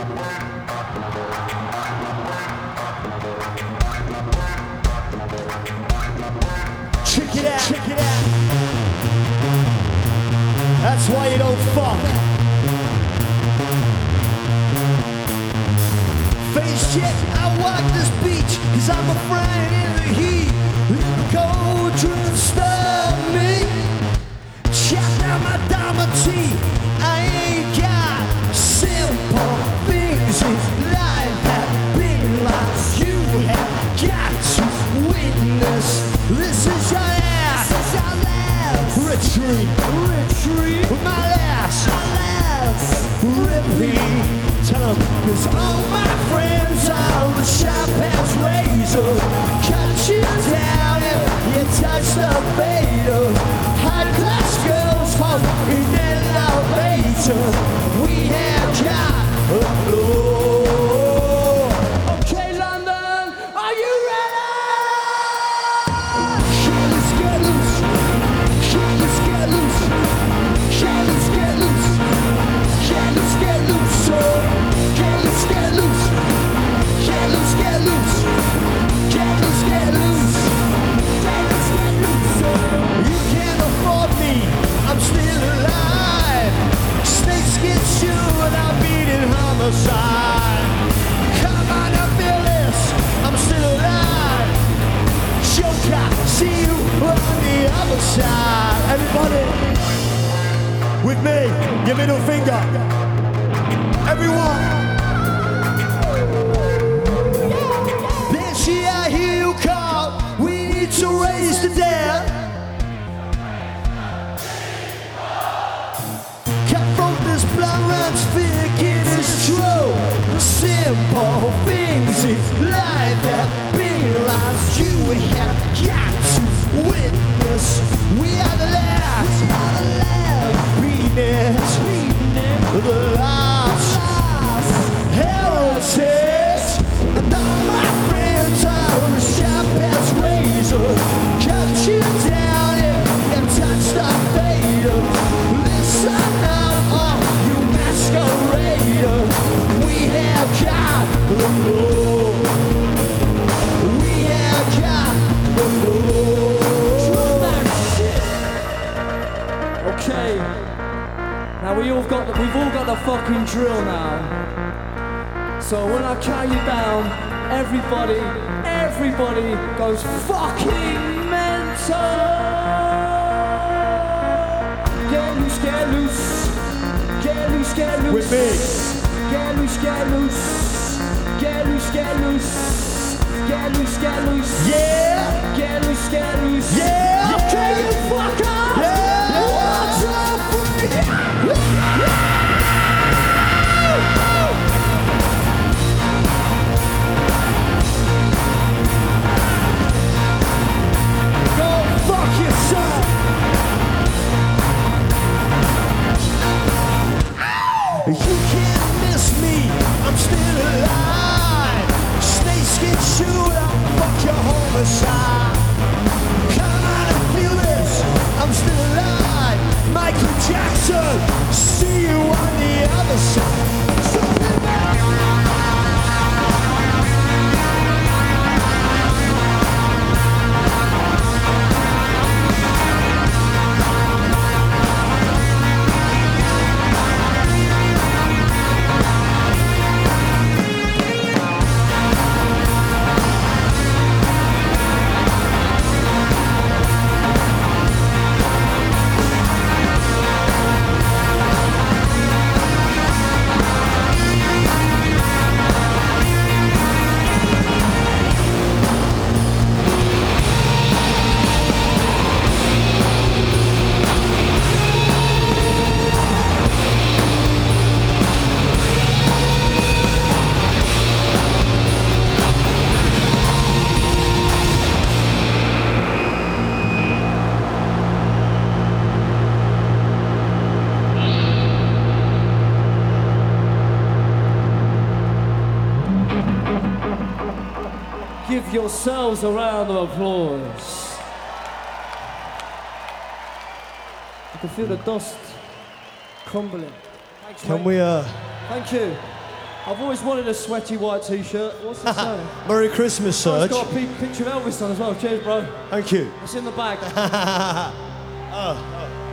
Check it out, check it out. That's why you don't fuck. Face check, I walk this beach, cause I'm afraid in the heat. The cold truth stop me. Check out my diamond teeth. I ain't got simple things in life that big lies. You have got to witness. This is your last. This is your last. Retreat. Retreat. With my last. My last. Repeat. Tell them, cause all my friends are the sharp as razor. Cut you down if you touch the fader. High class girls home in an elevator. We have got a floor. Okay, London, are you ready? Yeah, let's get loose. Yeah, let's get loose. Yeah, let's get loose. Yeah, let's get loose. Yeah, let's get loose. Yeah, let's get loose. Yeah, let's get loose. Yeah, let's get loose. You can't afford me. I'm still alive. Snakes get you without beating homicide. Come on, I feel this. I'm still alive. Joker, see you on the other side. Everybody, with me, your middle finger. Everyone. Banshee, I hear you call. We need to raise the dead. Cut from this blood runs thick, it is true. Simple things in life that realize you have got to witness. We are the last. We are the last. The last heritage. And all my friends are the sharp as razor. Cut you down and touch the fader. Listen now, you masquerader. We have got the floor. We have got the floor. Okay. Now we've all got the fucking drill now. So when I count you down, everybody goes fucking mental. Get loose, get loose. Get loose, get loose. With me. Get loose, get loose. Get loose, get loose. Get loose, get loose. Yeah. Get loose, get loose. Yeah. Okay, you fucker. Yeah. What's up for you? Fuck yourself. You can't miss me. I'm still alive. Snakeskin shooter. Fuck your homicide. Come on and feel this. I'm still alive. Michael Jackson. See you on the other side. Give yourselves a round of applause. I can feel the dust crumbling. Thanks, Can mate. we Thank you. I've always wanted a sweaty white t-shirt. What's it say? Merry Christmas, Oh, Serge. it's got a picture of Elvis on as well. Cheers, bro. Thank you. It's in the bag. Oh.